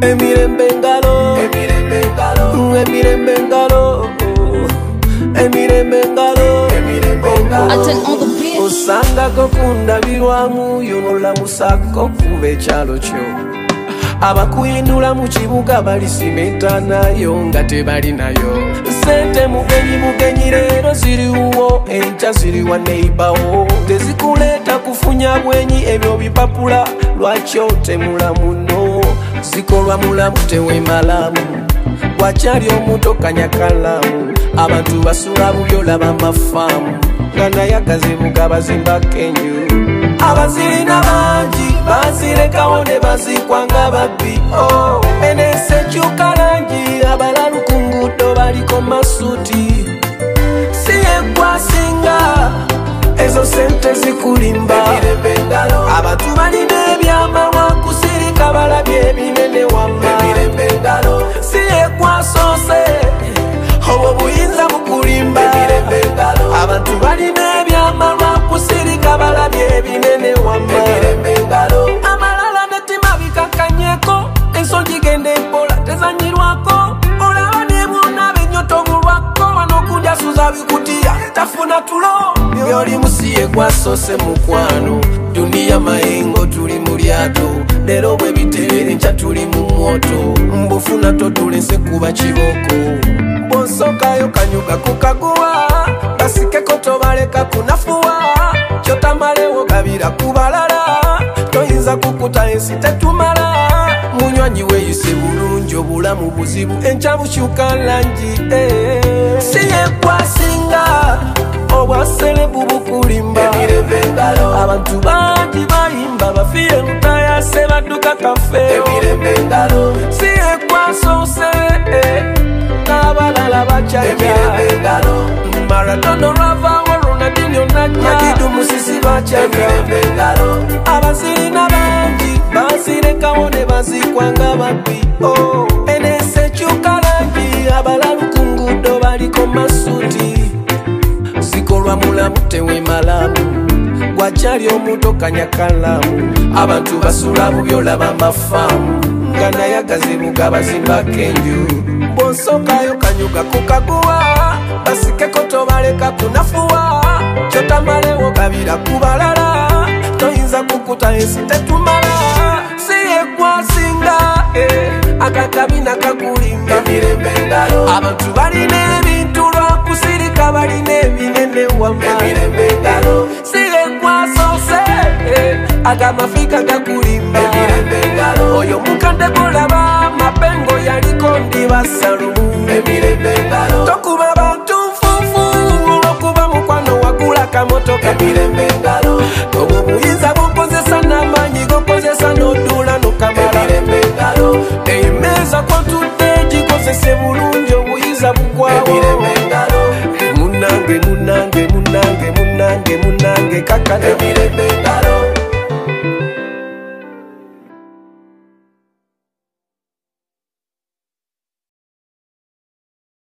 Emirembe ngalo, emirembe ngalo, emirembe ngalo, emirembe ngalo, emirembe ngalo. Osanga kokundabirwamu yonola musako kuba ekyalo kyo. Abakuyindula mu kibuga balisimenta nayo nga tebalinayo. Sente mugenyi leero ziriwo enkya ziriwa neighbawo. Tezikuleeta kufunya bwenyi ebyo bipapula lwaki otemulamu no. Zikolwa mulamu tewemalamu wakyali omuto kanyakalamu. Abantu basula bubyola bamafaamu nga naye akazibuga bazimba kenju. Abazirina bangi bazirekawo ne bazikwa nga babbi. Enesi ekyuka langi abalalu ku nguudo baliko masuti. Si yegwasinga ezo sente zikulimba. Abantu balina ebyamamwa kusirika balabye ebinene wamma. Si yegwasoose obwo buyinza bukulimba. Abantu balina ebyamamwa kusirika balabye ebinene wamma. Amalala netima bikakanyeko ensongi gende mpola tezanyirwako. Olaba ne bonna benyoto bulwako wano kujasuza bikutiya tafuna tulo. Byoli musiye gwasoose mukwano dunia mayengo tuli mu lyato. Leero bwe biterere nkya tuli mu mwoto. Mbufuna totulese kuba kiboko. Bonsokayo kanyuga kukaguwa basikeko tobaleka kunafuwa. Kyotamalewo gabira kubalala toyinza kukuta ensi tetumala. Munywanyi weeyise bulungi obulamu buzibu enkya bukyuka langi. Si yegwasinga obwaselebu bukulimba. Abantu bangi bayimba bafiire lutayase badduka kafeewo. Si yegwasoose n'abalala bacaca. Maradona Ravawo Ronaldinho Nagidu Musisi bacaca. Abazirina bangi bazirekawo ne bazikwa nga babbi. Enesi ekyuka langi abalalu ku nguudo baliko masuti. Zikolwa mulamu tewemalamu wakyali omuto kanyakalamu. Abantu basula bubyola bamafaamu nga naye akazibuga bazimba kenju. Bonsokayo kanyuga kukaguwa basikeko tobaleka kunafuwa. Kyotamalewo gabira kubalala toyinza kukuta ensi tetumala. Si yegwasinga akakabina kakulimba. Abantu balina ebintu lwakusirika balina ebinene wamma. Si yegwasoose agamafika gakulimba. Oyo mukadde bulaba mapengo yaliko ndiba Salumu. Tokuba bantu nfuufu olwokuba mukwano wagula kamotoka. Obwo buyinza bukozesa n'amaanyi gokozesa n'odduula n'okamala. Emeeza kwotudde gikozese bulungi obuyinza bugwawo. Munange munange munange munange munange kakane.